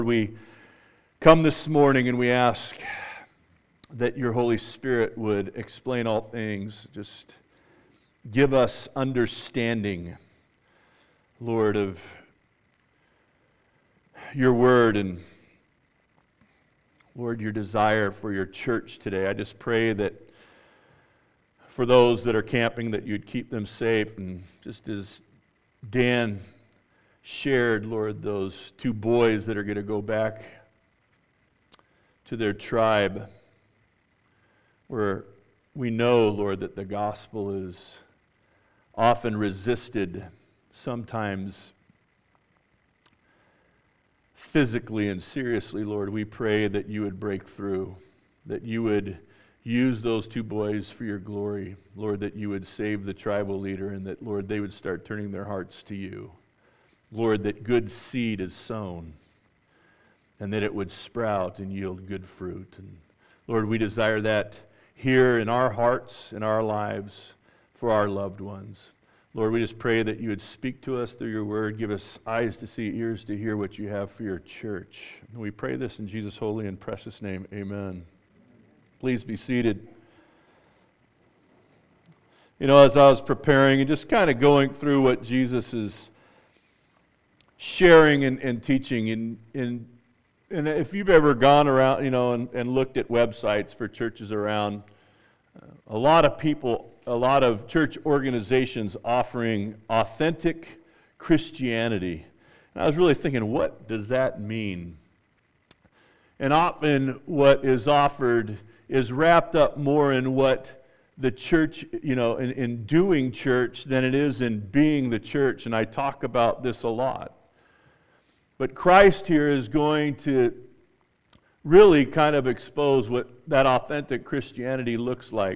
We come this morning and we ask that your Holy Spirit would explain all things. Just give us understanding, Lord, of your word and, Lord, your desire for your church today. I just pray that for those that are camping, that you'd keep them safe. And just as Dan shared, Lord, those two boys that are going to go back to their tribe, where we know, Lord, that the gospel is often resisted, sometimes physically and seriously. Lord, we pray that you would break through, that you would use those two boys for your glory. Lord, that you would save the tribal leader, and that, Lord, they would start turning their hearts to you. Lord, that good seed is sown, and that it would sprout and yield good fruit. And Lord, we desire that here in our hearts, in our lives, for our loved ones. Lord, we just pray that you would speak to us through your word, give us eyes to see, ears to hear what you have for your church. And we pray this in Jesus' holy and precious name. Amen. Please be seated. You know, as I was preparing and just kind of going through what Jesus is sharing and teaching, and if you've ever gone around, and looked at websites for churches around, a lot of people, a lot of church organizations offering authentic Christianity. And I was really thinking, what does that mean? And often what is offered is wrapped up more in what the church, in doing church than it is in being the church. And I talk about this a lot. But Christ here is going to really kind of expose what that authentic Christianity looks like.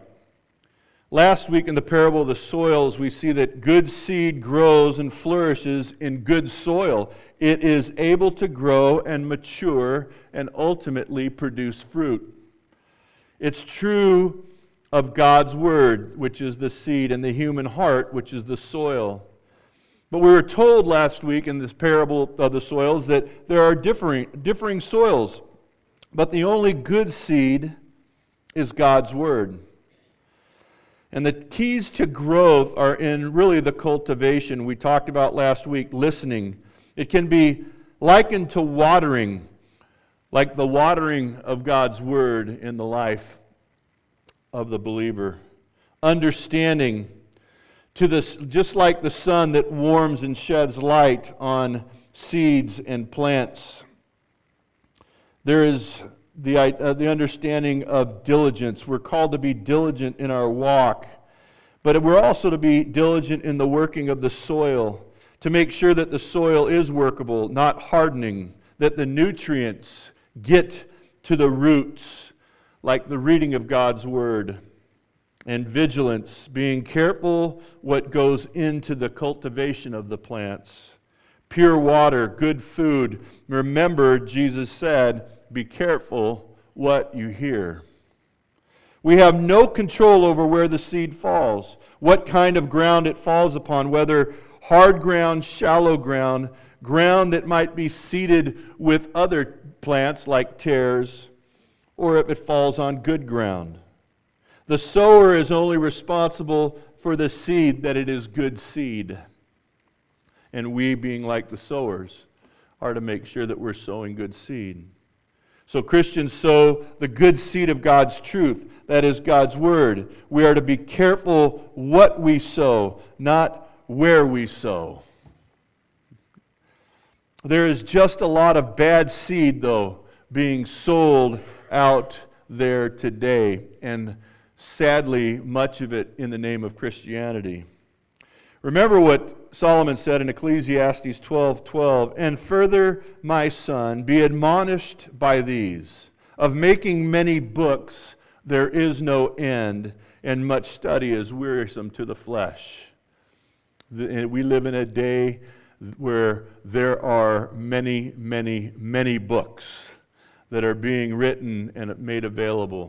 Last week in the parable of the soils, we see that good seed grows and flourishes in good soil. It is able to grow and mature and ultimately produce fruit. It's true of God's word, which is the seed, and the human heart, which is the soil. But we were told last week in this parable of the soils that there are differing soils, but the only good seed is God's word. And the keys to growth are in really the cultivation we talked about last week, listening. It can be likened to watering, like the watering of God's word in the life of the believer. Understanding, to this, just like the sun that warms and sheds light on seeds and plants. There is the understanding of diligence. We're called to be diligent in our walk, but we're also to be diligent in the working of the soil, to make sure that the soil is workable, not hardening, that the nutrients get to the roots, like the reading of God's word. And vigilance, being careful what goes into the cultivation of the plants. Pure water, good food. Remember, Jesus said, be careful what you hear. We have no control over where the seed falls, what kind of ground it falls upon, whether hard ground, shallow ground, ground that might be seeded with other plants like tares, or if it falls on good ground. The sower is only responsible for the seed, that it is good seed. And we, being like the sowers, are to make sure that we're sowing good seed. So Christians sow the good seed of God's truth, that is God's word. We are to be careful what we sow, not where we sow. There is just a lot of bad seed, though, being sold out there today, and sadly, much of it in the name of Christianity. Remember what Solomon said in Ecclesiastes 12:12, and further, my son, be admonished by these. Of making many books there is no end, and much study is wearisome to the flesh. We live in a day where there are many, many, many books that are being written and made available,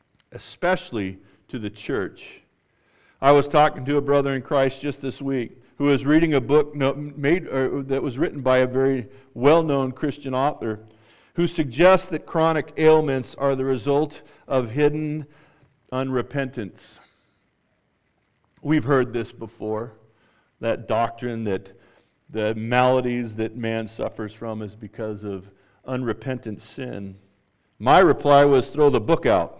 especially to the church. I was talking to a brother in Christ just this week who was reading a book that was written by a very well-known Christian author who suggests that chronic ailments are the result of hidden unrepentance. We've heard this before, that doctrine that the maladies that man suffers from is because of unrepentant sin. My reply was, throw the book out.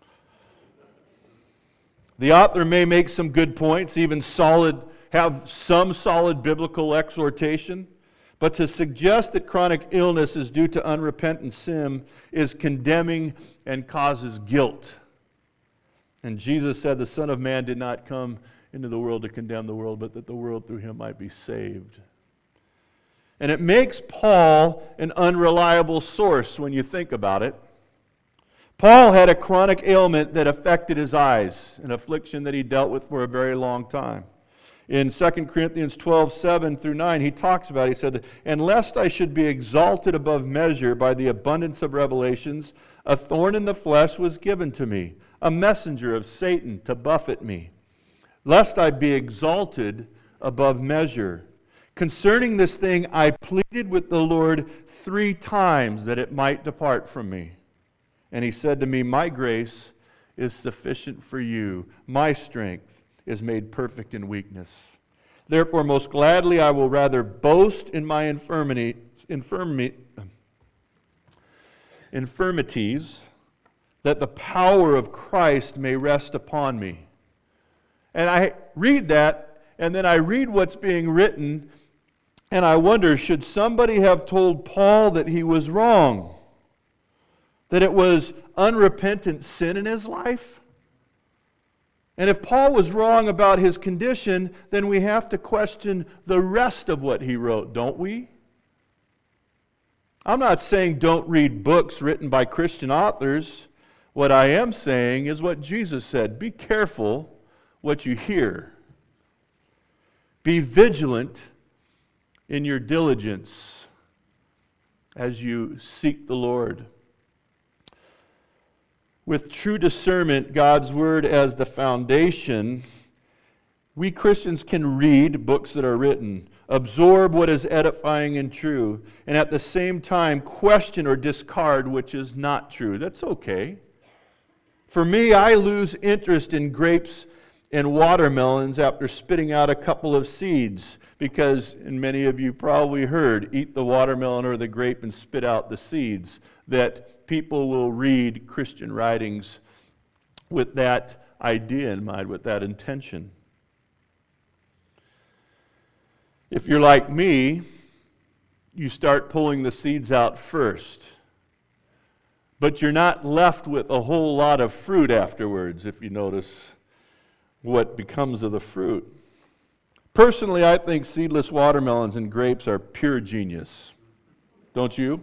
The author may make some good points, even have some solid biblical exhortation, but to suggest that chronic illness is due to unrepentant sin is condemning and causes guilt. And Jesus said the Son of Man did not come into the world to condemn the world, but that the world through him might be saved. And it makes Paul an unreliable source when you think about it. Paul had a chronic ailment that affected his eyes, an affliction that he dealt with for a very long time. In 2 Corinthians 12, 7 through 9, he talks about it. He said, "And lest I should be exalted above measure by the abundance of revelations, a thorn in the flesh was given to me, a messenger of Satan to buffet me, lest I be exalted above measure. Concerning this thing, I pleaded with the Lord 3 times that it might depart from me. And he said to me, my grace is sufficient for you. My strength is made perfect in weakness. Therefore, most gladly I will rather boast in my infirmities, that the power of Christ may rest upon me." And I read that, and then I read what's being written, and I wonder, should somebody have told Paul that he was wrong? That it was unrepentant sin in his life? And if Paul was wrong about his condition, then we have to question the rest of what he wrote, don't we? I'm not saying don't read books written by Christian authors. What I am saying is what Jesus said. Be careful what you hear. Be vigilant in your diligence as you seek the Lord. With true discernment, God's Word as the foundation, we Christians can read books that are written, absorb what is edifying and true, and at the same time question or discard which is not true. That's okay. For me, I lose interest in grapes and watermelons after spitting out a couple of seeds, because, and many of you probably heard, eat the watermelon or the grape and spit out the seeds, that people will read Christian writings with that idea in mind, with that intention. If you're like me, you start pulling the seeds out first. But you're not left with a whole lot of fruit afterwards, if you notice what becomes of the fruit. Personally, I think seedless watermelons and grapes are pure genius. Don't you?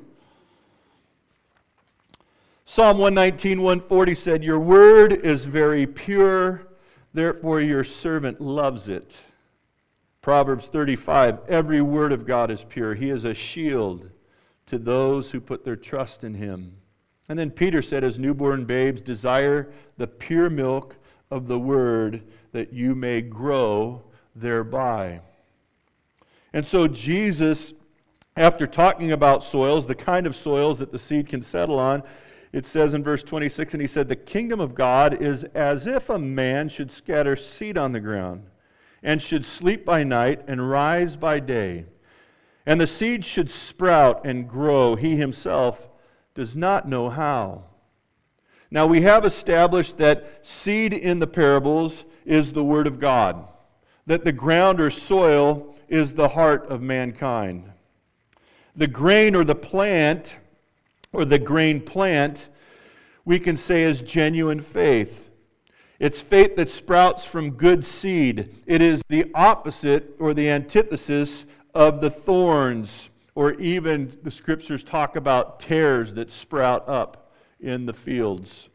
Psalm 119, 140 said, "Your word is very pure, therefore your servant loves it." Proverbs 35, "Every word of God is pure. He is a shield to those who put their trust in him." And then Peter said, "As newborn babes, desire the pure milk of the word, that you may grow thereby." And so Jesus, after talking about soils, the kind of soils that the seed can settle on, it says in verse 26, and he said, "The kingdom of God is as if a man should scatter seed on the ground, and should sleep by night and rise by day. And the seed should sprout and grow. He himself does not know how." Now we have established that seed in the parables is the Word of God, that the ground or soil is the heart of mankind. The grain or the plant, or the grain plant, we can say is genuine faith. It's faith that sprouts from good seed. It is the opposite or the antithesis of the thorns, or even the scriptures talk about tares that sprout up in the fields.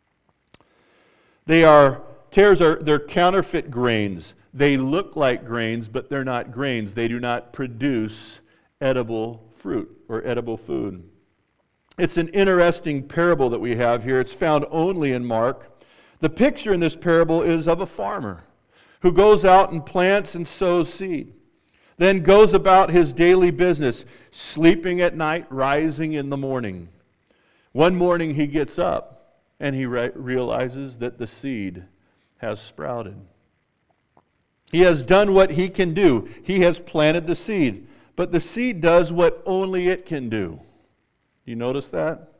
They're counterfeit grains. They look like grains, but they're not grains. They do not produce edible fruit or edible food. It's an interesting parable that we have here. It's found only in Mark. The picture in this parable is of a farmer who goes out and plants and sows seed, then goes about his daily business, sleeping at night, rising in the morning. One morning he gets up and he realizes that the seed has sprouted. He has done what he can do. He has planted the seed, but the seed does what only it can do. You notice that?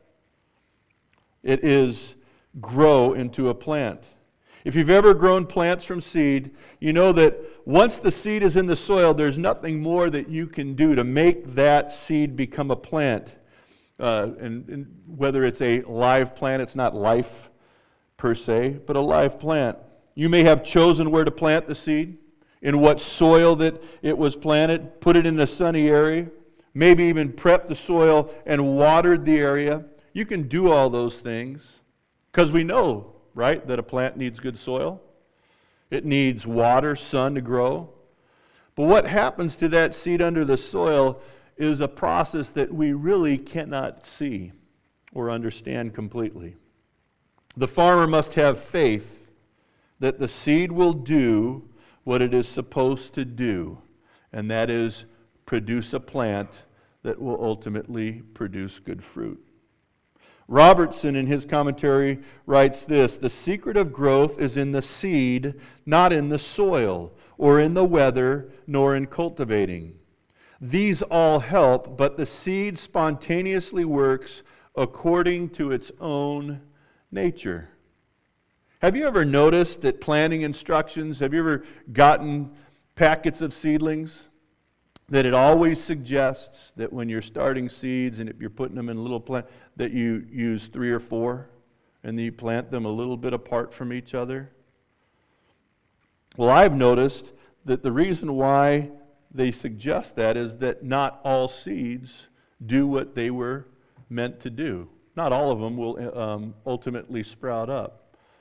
It is grow into a plant. If you've ever grown plants from seed, you know that once the seed is in the soil, there's nothing more that you can do to make that seed become a plant. And whether it's a live plant, it's not life per se, but a live plant. You may have chosen where to plant the seed, in what soil that it was planted, put it in a sunny area, maybe even prep the soil and watered the area. You can do all those things because we know, right, that a plant needs good soil. It needs water, sun to grow. But what happens to that seed under the soil is a process that we really cannot see or understand completely. The farmer must have faith that the seed will do what it is supposed to do, and that is produce a plant that will ultimately produce good fruit. Robertson, in his commentary, writes this: the secret of growth is in the seed, not in the soil, or in the weather, nor in cultivating. These all help, but the seed spontaneously works according to its own nature. Have you ever noticed that planting instructions, have you ever gotten packets of seedlings, that it always suggests that when you're starting seeds and if you're putting them in a little plant, that you use 3 or 4 and then you plant them a little bit apart from each other? Well, I've noticed that the reason why they suggest that is that not all seeds do what they were meant to do. Not all of them will ultimately sprout up.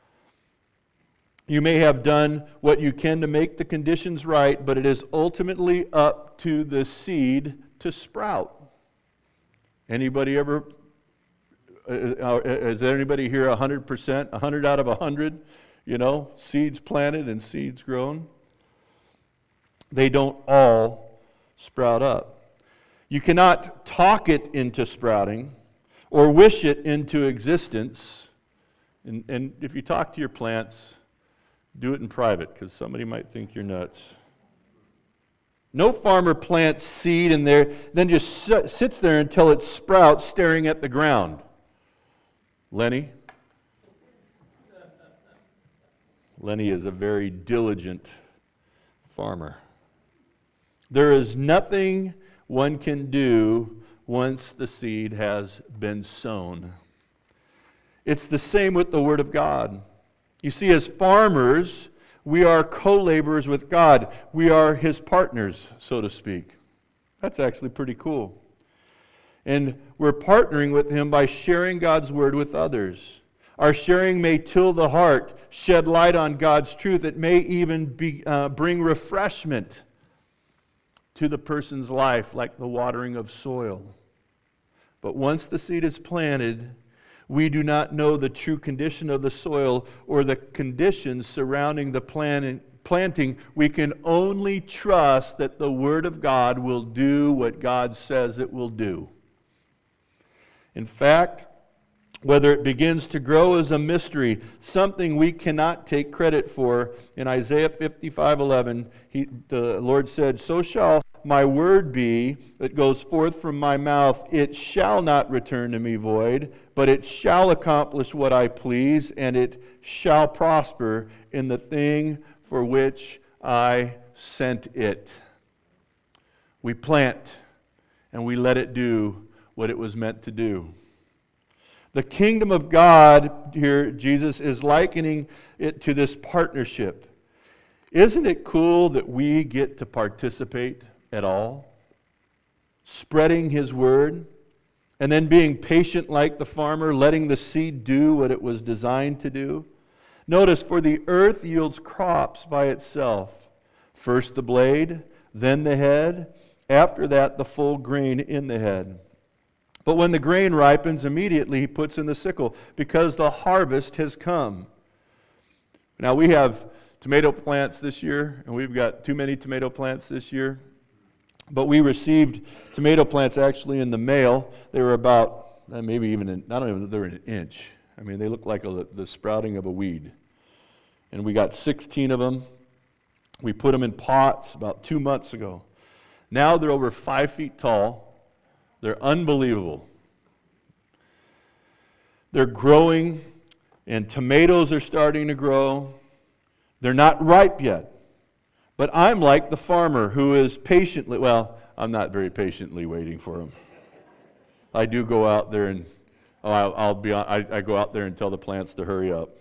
You may have done what you can to make the conditions right, but it is ultimately up to the seed to sprout. Anybody ever, is there anybody here 100%, 100 out of 100, seeds planted and seeds grown? They don't all sprout up. You cannot talk it into sprouting or wish it into existence. And if you talk to your plants, do it in private, because somebody might think you're nuts. No farmer plants seed in there, then just sits there until it sprouts staring at the ground. Lenny? Lenny is a very diligent farmer. There is nothing one can do once the seed has been sown. It's the same with the Word of God. You see, as farmers, we are co-laborers with God. We are His partners, so to speak. That's actually pretty cool. And we're partnering with Him by sharing God's Word with others. Our sharing may till the heart, shed light on God's truth. It may even bring refreshment to the person's life, like the watering of soil. But once the seed is planted, we do not know the true condition of the soil or the conditions surrounding the planting. We can only trust that the Word of God will do what God says it will do. In fact, whether it begins to grow is a mystery, something we cannot take credit for. In Isaiah 55:11, the Lord said, "So shall my word be that goes forth from my mouth. It shall not return to me void, but it shall accomplish what I please, and it shall prosper in the thing for which I sent it." We plant, and we let it do what it was meant to do. The kingdom of God, here Jesus is likening it to this partnership. Isn't it cool that we get to participate at all? Spreading His word, and then being patient like the farmer, letting the seed do what it was designed to do. Notice, for the earth yields crops by itself. First the blade, then the head, after that the full grain in the head. But when the grain ripens, immediately he puts in the sickle, because the harvest has come. Now we have tomato plants this year, and we've got too many tomato plants this year. But we received tomato plants actually in the mail. They were about, maybe even, I don't even know if they're an inch. I mean, they look like the sprouting of a weed. And we got 16 of them. We put them in pots about 2 months ago. Now they're over 5 feet tall. They're unbelievable. They're growing, and tomatoes are starting to grow. They're not ripe yet. But I'm like the farmer who is patiently, well, I'm not very patiently waiting for them. I do go out there and, I go out there and tell the plants to hurry up.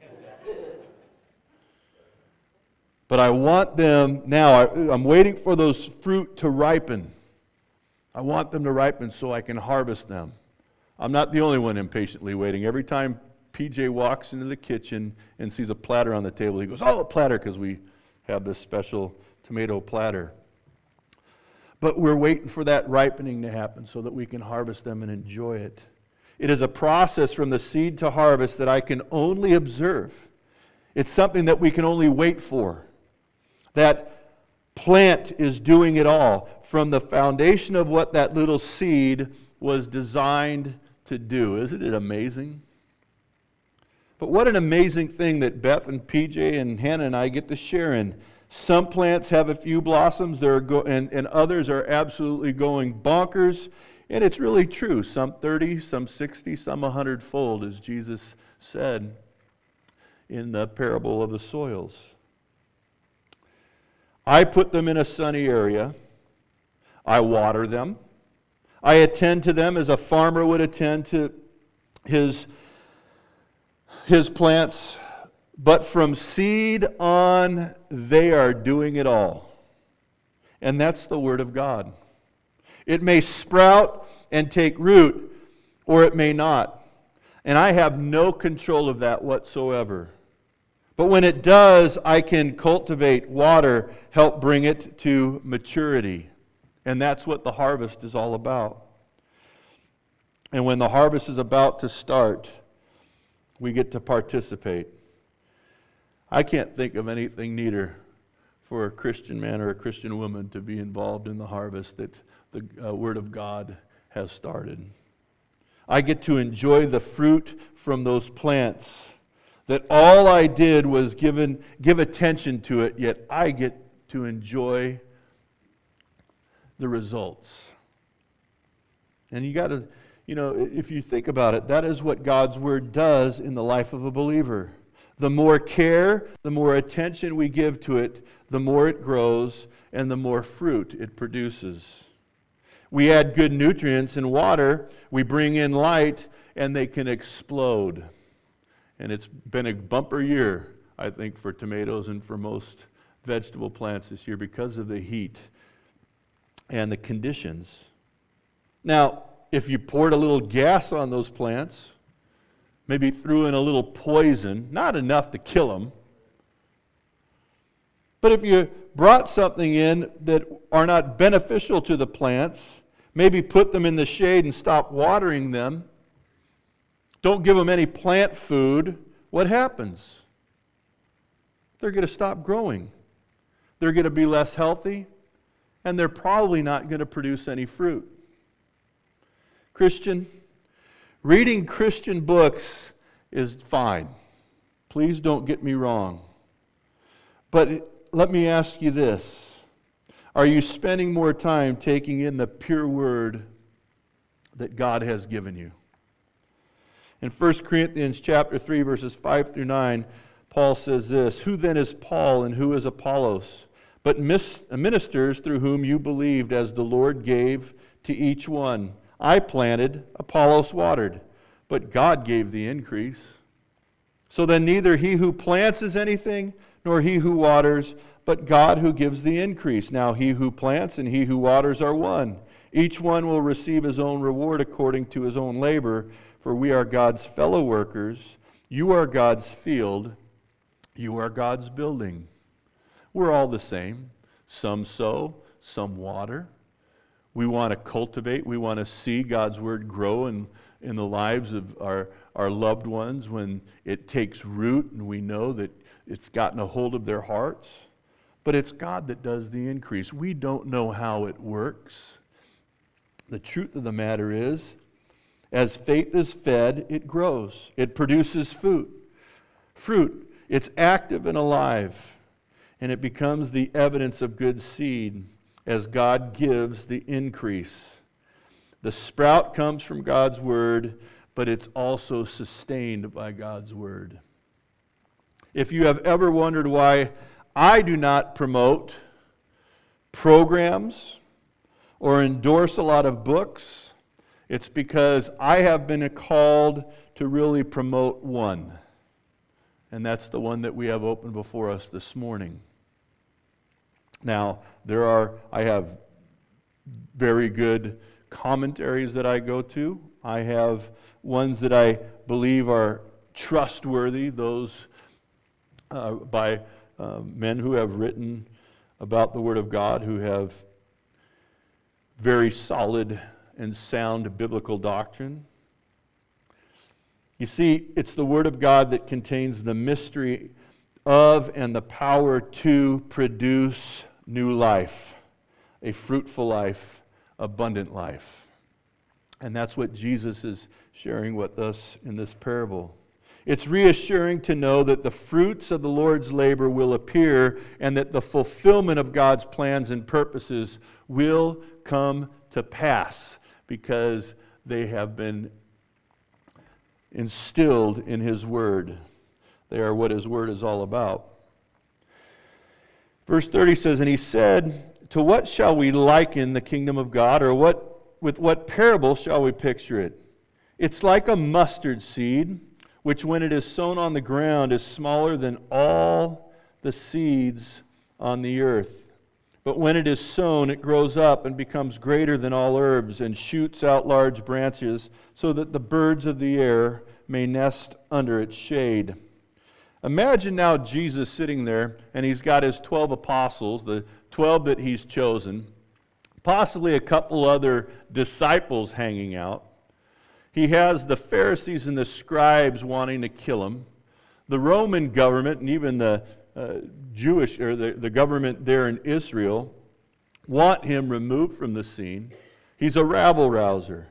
But I want them now, I'm waiting for those fruit to ripen. I want them to ripen so I can harvest them. I'm not the only one impatiently waiting. Every time PJ walks into the kitchen and sees a platter on the table, he goes, "Oh, a platter," because we have this special tomato platter. But we're waiting for that ripening to happen so that we can harvest them and enjoy it. It is a process from the seed to harvest that I can only observe. It's something that we can only wait for. That plant is doing it all from the foundation of what that little seed was designed to do. Isn't it amazing? But what an amazing thing that Beth and PJ and Hannah and I get to share in. Some plants have a few blossoms, and others are absolutely going bonkers. And it's really true. Some 30, some 60, some 100-fold, as Jesus said in the parable of the soils. I put them in a sunny area. I water them. I attend to them as a farmer would attend to his plants. But from seed on, they are doing it all. And that's the Word of God. It may sprout and take root, or it may not. And I have no control of that whatsoever. But when it does, I can cultivate, water, help bring it to maturity. And that's what the harvest is all about. And when the harvest is about to start, we get to participate. I can't think of anything neater for a Christian man or a Christian woman to be involved in the harvest that the Word of God has started. I get to enjoy the fruit from those plants. That all I did was give attention to it, yet I get to enjoy the results. And you got to, if you think about it, that is what God's Word does in the life of a believer. The more care, the more attention we give to it, the more it grows and the more fruit it produces. We add good nutrients in water, we bring in light, and they can explode. And it's been a bumper year, I think, for tomatoes and for most vegetable plants this year because of the heat and the conditions. Now, if you poured a little gas on those plants, maybe threw in a little poison, not enough to kill them, but if you brought something in that are not beneficial to the plants, maybe put them in the shade and stop watering them, don't give them any plant food, what happens? They're going to stop growing. They're going to be less healthy, and they're probably not going to produce any fruit. Christian, reading Christian books is fine. Please don't get me wrong. But let me ask you this. Are you spending more time taking in the pure Word that God has given you? In 1 Corinthians chapter 3, verses 5 through 9, Paul says this, "Who then is Paul and who is Apollos? But ministers through whom you believed, as the Lord gave to each one. I planted, Apollos watered, but God gave the increase. So then neither he who plants is anything, nor he who waters, but God who gives the increase. Now he who plants and he who waters are one. Each one will receive his own reward according to his own labor, for we are God's fellow workers. You are God's field. You are God's building." We're all the same. Some sow, some water. We want to cultivate. We want to see God's Word grow in the lives of our loved ones when it takes root, and we know that it's gotten a hold of their hearts. But it's God that does the increase. We don't know how it works. The truth of the matter is, as faith is fed, it grows. It produces fruit. It's active and alive. And it becomes the evidence of good seed as God gives the increase. The sprout comes from God's word, but it's also sustained by God's word. If you have ever wondered why I do not promote programs or endorse a lot of books, it's because I have been called to really promote one. And that's the one that we have open before us this morning. Now, I have very good commentaries that I go to. I have ones that I believe are trustworthy, those by men who have written about the Word of God, who have very solid and sound biblical doctrine. You see, it's the Word of God that contains the mystery of and the power to produce new life, a fruitful life, abundant life. And that's what Jesus is sharing with us in this parable. It's reassuring to know that the fruits of the Lord's labor will appear and that the fulfillment of God's plans and purposes will come to pass because they have been instilled in His Word. They are what His Word is all about. Verse 30 says, "And He said, 'To what shall we liken the kingdom of God, or with what parable shall we picture it? It's like a mustard seed, which when it is sown on the ground is smaller than all the seeds on the earth. But when it is sown, it grows up and becomes greater than all herbs and shoots out large branches so that the birds of the air may nest under its shade.'" Imagine now Jesus sitting there, and He's got His 12 apostles, the 12 that He's chosen, possibly a couple other disciples hanging out. He has the Pharisees and the scribes wanting to kill Him. The Roman government and even the Jewish, or the government there in Israel, want Him removed from the scene. He's a rabble-rouser.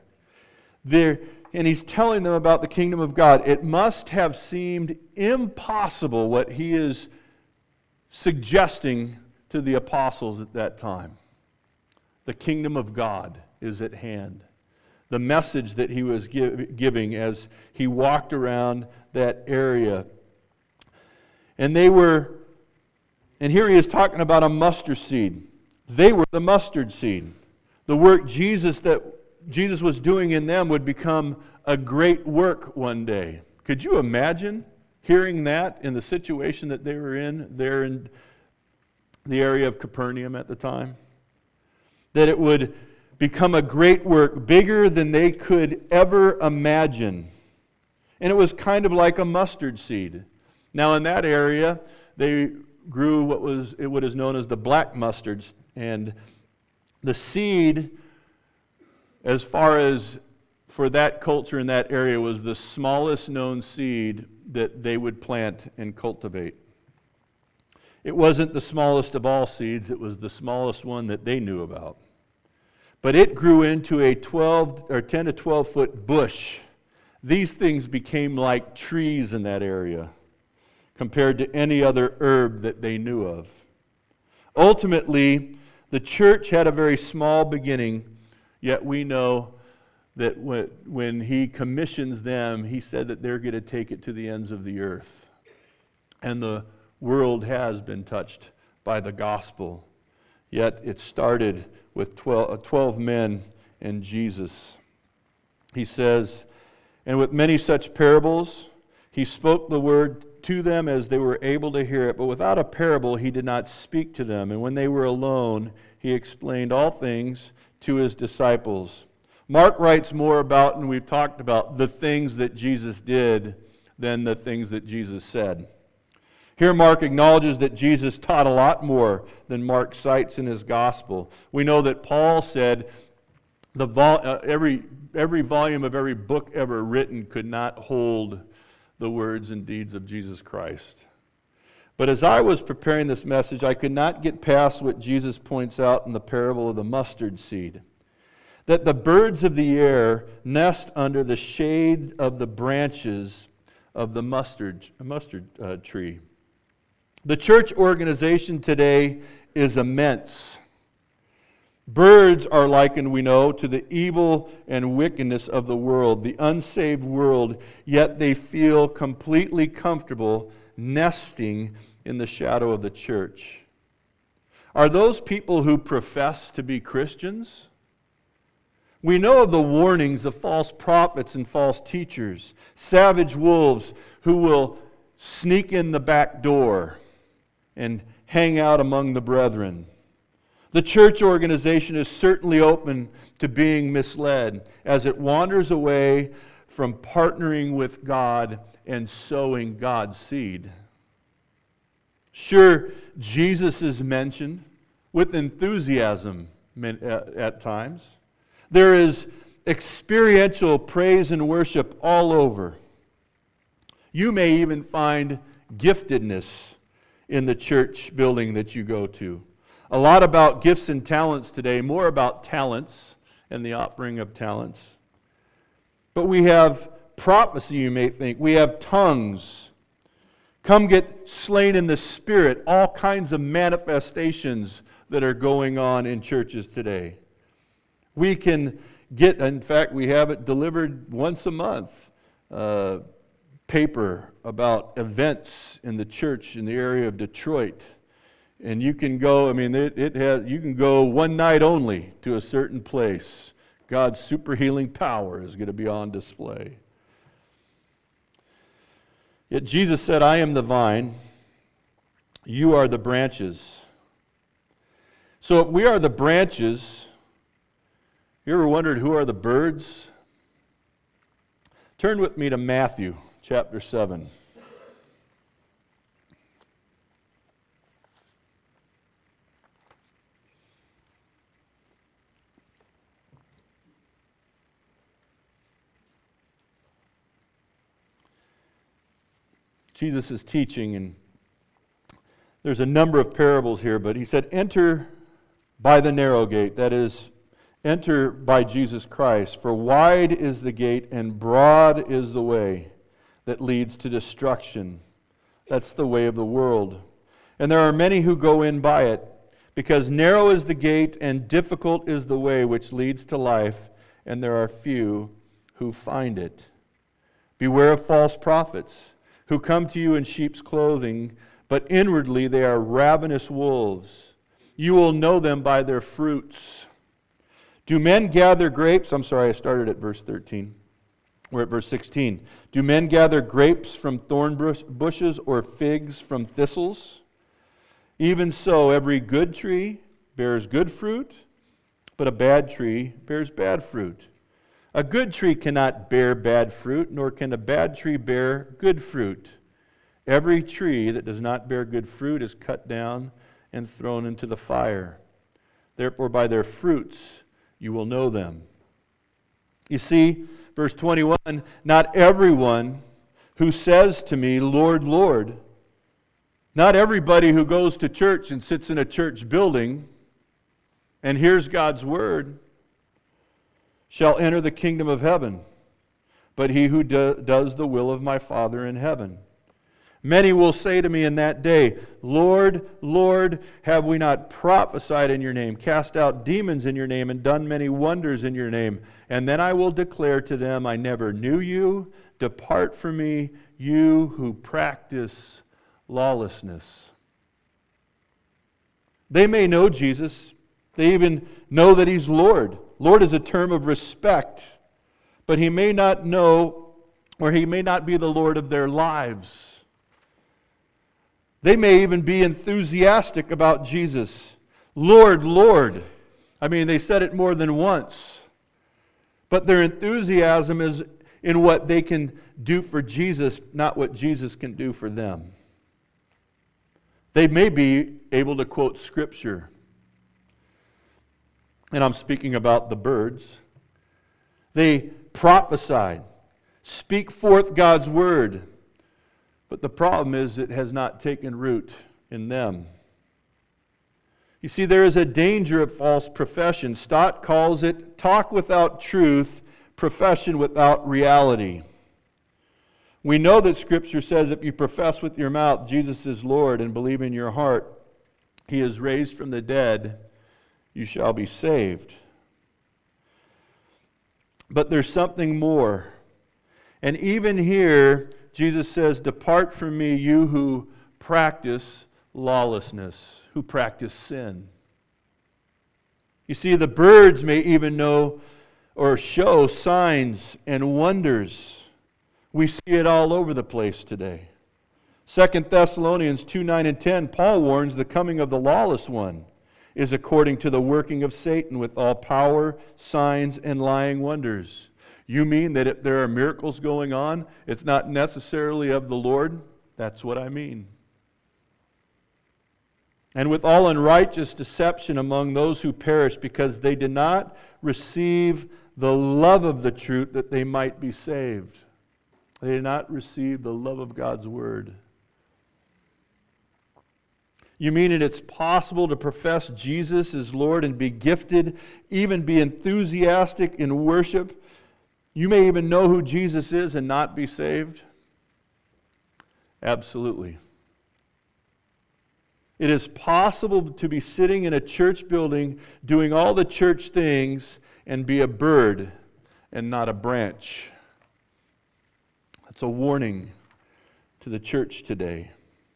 And He's telling them about the kingdom of God. It must have seemed impossible what He is suggesting to the apostles at that time. The kingdom of God is at hand. The message that He was giving as He walked around that area. And here He is talking about a mustard seed. They were the mustard seed. The work Jesus was doing in them would become a great work one day. Could you imagine hearing that in the situation that they were in there in the area of Capernaum at the time? That it would become a great work, bigger than they could ever imagine. And it was kind of like a mustard seed. Now in that area, they grew what is known as the black mustards. And the seed, as far as for that culture in that area, was the smallest known seed that they would plant and cultivate. It wasn't the smallest of all seeds, it was the smallest one that they knew about. But it grew into a 10 to 12 foot bush. These things became like trees in that area compared to any other herb that they knew of. Ultimately, the church had a very small beginning, yet we know that when He commissions them, He said that they're going to take it to the ends of the earth. And the world has been touched by the gospel. Yet it started with 12 men and Jesus. He says, "And with many such parables, He spoke the word to them as they were able to hear it. But without a parable, He did not speak to them. And when they were alone, He explained all things to His disciples." Mark writes more about, and we've talked about, the things that Jesus did than the things that Jesus said. Here Mark acknowledges that Jesus taught a lot more than Mark cites in his gospel. We know that Paul said every volume of every book ever written could not hold the words and deeds of Jesus Christ. But as I was preparing this message, I could not get past what Jesus points out in the parable of the mustard seed. That the birds of the air nest under the shade of the branches of the mustard tree. The church organization today is immense. Birds are likened, we know, to the evil and wickedness of the world, the unsaved world, yet they feel completely comfortable nesting in the shadow of the church. Are those people who profess to be Christians? We know of the warnings of false prophets and false teachers, savage wolves who will sneak in the back door and hang out among the brethren. The church organization is certainly open to being misled as it wanders away from partnering with God and sowing God's seed. Sure, Jesus is mentioned with enthusiasm at times. There is experiential praise and worship all over. You may even find giftedness in the church building that you go to. A lot about gifts and talents today, more about talents and the offering of talents. But we have prophecy, you may think. We have tongues. Come get slain in the Spirit. All kinds of manifestations that are going on in churches today. We can get, in fact, we have it delivered once a month, paper about events in the church in the area of Detroit. And you can go, you can go one night only to a certain place. God's super healing power is going to be on display. Yet Jesus said, I am the vine, you are the branches. So if we are the branches, you ever wondered who are the birds? Turn with me to Matthew chapter 7. Jesus is teaching, and there's a number of parables here, but he said, enter by the narrow gate, that is, enter by Jesus Christ, for wide is the gate and broad is the way that leads to destruction. That's the way of the world. And there are many who go in by it, because narrow is the gate and difficult is the way which leads to life, and there are few who find it. Beware of false prophets, who come to you in sheep's clothing, but inwardly they are ravenous wolves. You will know them by their fruits. Do men gather grapes? I started at verse 13. We're at verse 16. Do men gather grapes from thorn bushes or figs from thistles? Even so, every good tree bears good fruit, but a bad tree bears bad fruit. A good tree cannot bear bad fruit, nor can a bad tree bear good fruit. Every tree that does not bear good fruit is cut down and thrown into the fire. Therefore, by their fruits you will know them. You see, verse 21, not everyone who says to me, Lord, Lord, not everybody who goes to church and sits in a church building and hears God's word shall enter the kingdom of heaven, but he who does the will of my Father in heaven. Many will say to me in that day, Lord, Lord, have we not prophesied in your name, cast out demons in your name, and done many wonders in your name? And then I will declare to them, I never knew you. Depart from me, you who practice lawlessness. They may know Jesus. They even know that he's Lord. Lord is a term of respect, but he may not know, or he may not be the Lord of their lives. They may even be enthusiastic about Jesus. Lord, Lord. They said it more than once. But their enthusiasm is in what they can do for Jesus, not what Jesus can do for them. They may be able to quote Scripture. And I'm speaking about the birds. They prophesied, speak forth God's word. But the problem is it has not taken root in them. You see, there is a danger of false profession. Stott calls it talk without truth, profession without reality. We know that Scripture says if you profess with your mouth Jesus is Lord and believe in your heart He is raised from the dead, you shall be saved. But there's something more. And even here, Jesus says, depart from me, you who practice lawlessness, who practice sin. You see, the birds may even know or show signs and wonders. We see it all over the place today. 2 Thessalonians 2:9 and 10, Paul warns the coming of the lawless one is according to the working of Satan with all power, signs, and lying wonders. You mean that if there are miracles going on, it's not necessarily of the Lord? That's what I mean. And with all unrighteous deception among those who perish, because they did not receive the love of the truth that they might be saved. They did not receive the love of God's word. You mean it's possible to profess Jesus as Lord and be gifted, even be enthusiastic in worship? You may even know who Jesus is and not be saved? Absolutely. It is possible to be sitting in a church building doing all the church things and be a bird and not a branch. That's a warning to the church today.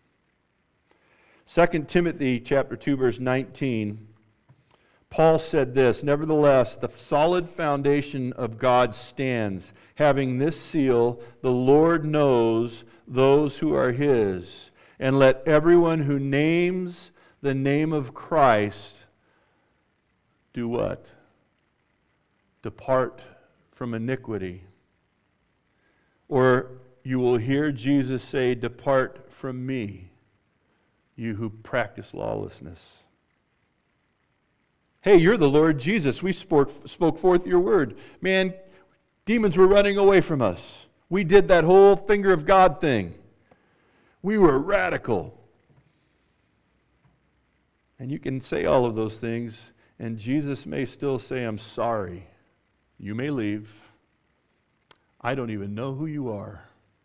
2 Timothy chapter 2, verse 19, Paul said this, nevertheless, the solid foundation of God stands, having this seal, the Lord knows those who are His. And let everyone who names the name of Christ do what? Depart from iniquity. Or you will hear Jesus say, depart from me, you who practice lawlessness. Hey, you're the Lord Jesus. We spoke forth your word. Man, demons were running away from us. We did that whole finger of God thing. We were radical. And you can say all of those things, and Jesus may still say, I'm sorry. You may leave. I don't even know who you are.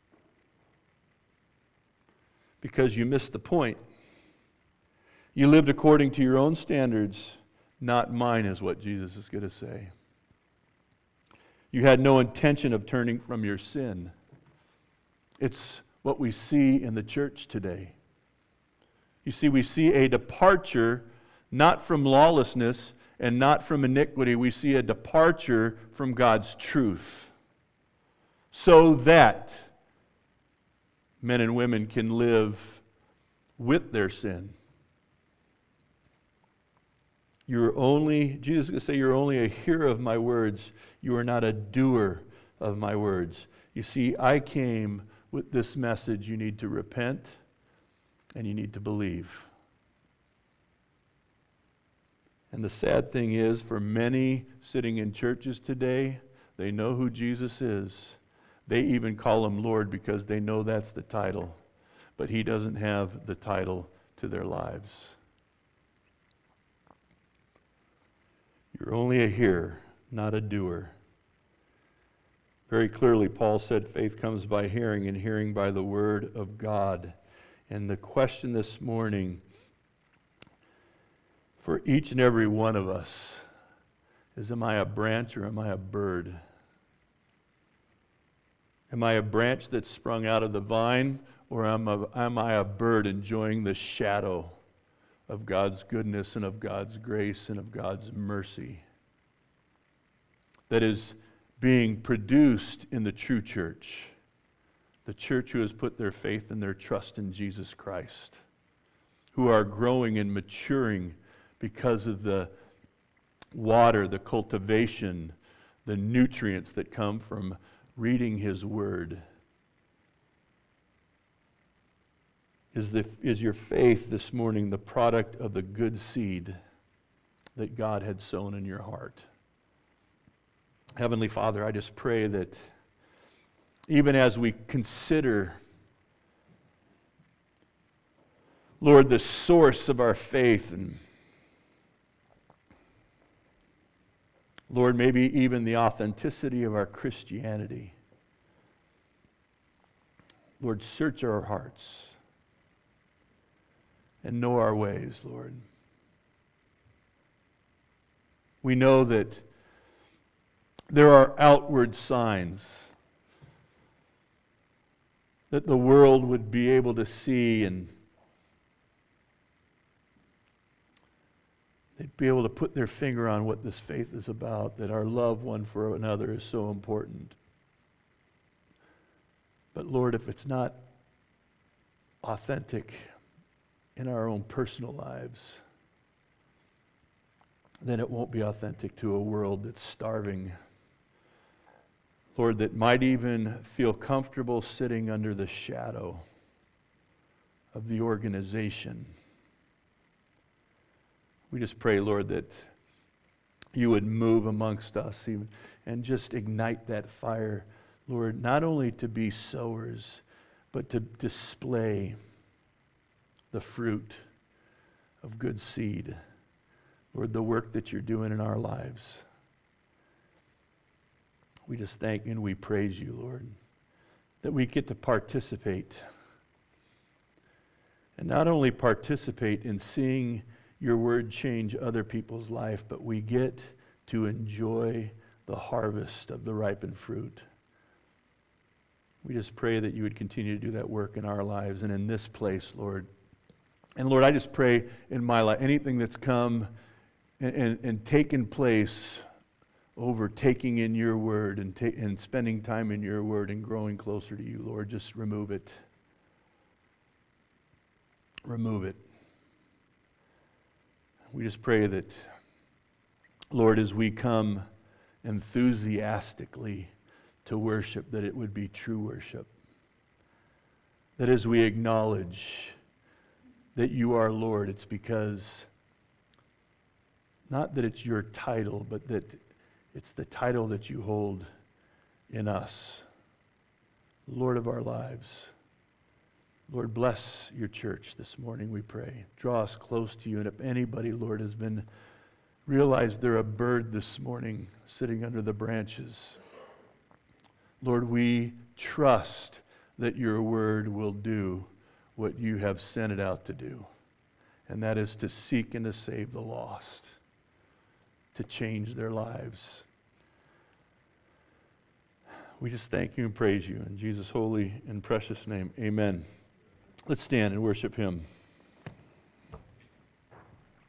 Because you missed the point. You lived according to your own standards, not mine, is what Jesus is going to say. You had no intention of turning from your sin. It's what we see in the church today. You see, we see a departure not from lawlessness and not from iniquity. We see a departure from God's truth so that men and women can live with their sin. Jesus is going to say, you're only a hearer of my words. You are not a doer of my words. You see, I came with this message. You need to repent and you need to believe. And the sad thing is, for many sitting in churches today, they know who Jesus is. They even call him Lord because they know that's the title. But he doesn't have the title to their lives. You're only a hearer, not a doer. Very clearly, Paul said faith comes by hearing, and hearing by the word of God. And the question this morning for each and every one of us is, am I a branch or am I a bird? Am I a branch that's sprung out of the vine, or am I a bird enjoying the shadow of God's goodness and of God's grace and of God's mercy that is being produced in the true church, the church who has put their faith and their trust in Jesus Christ, who are growing and maturing because of the water, the cultivation, the nutrients that come from reading His Word. Is your faith this morning the product of the good seed that God had sown in your heart? Heavenly Father, I just pray that even as we consider Lord, the source of our faith, and Lord, maybe even the authenticity of our Christianity. Lord, search our hearts and know our ways, Lord. We know that there are outward signs that the world would be able to see, and they'd be able to put their finger on what this faith is about, that our love one for another is so important. But Lord, if it's not authentic in our own personal lives, then it won't be authentic to a world that's starving. Lord, that might even feel comfortable sitting under the shadow of the organization. We just pray, Lord, that you would move amongst us even, and just ignite that fire, Lord, not only to be sowers, but to display the fruit of good seed. Lord, the work that you're doing in our lives. We just thank you and we praise you, Lord, that we get to participate. And not only participate in seeing your word change other people's life, but we get to enjoy the harvest of the ripened fruit. We just pray that you would continue to do that work in our lives and in this place, Lord. And Lord, I just pray in my life, anything that's come and taken place over taking in your word and spending time in your word and growing closer to you, Lord, just remove it. Remove it. We just pray that, Lord, as we come enthusiastically to worship, that it would be true worship. That as we acknowledge that you are Lord, it's because, not that it's your title, but that it's the title that you hold in us, Lord of our lives. Lord, bless your church this morning, we pray. Draw us close to you. And if anybody, Lord, has been realized they're a bird this morning sitting under the branches, Lord, we trust that your word will do what you have sent it out to do. And that is to seek and to save the lost, to change their lives. We just thank you and praise you in Jesus' holy and precious name. Amen. Let's stand and worship him.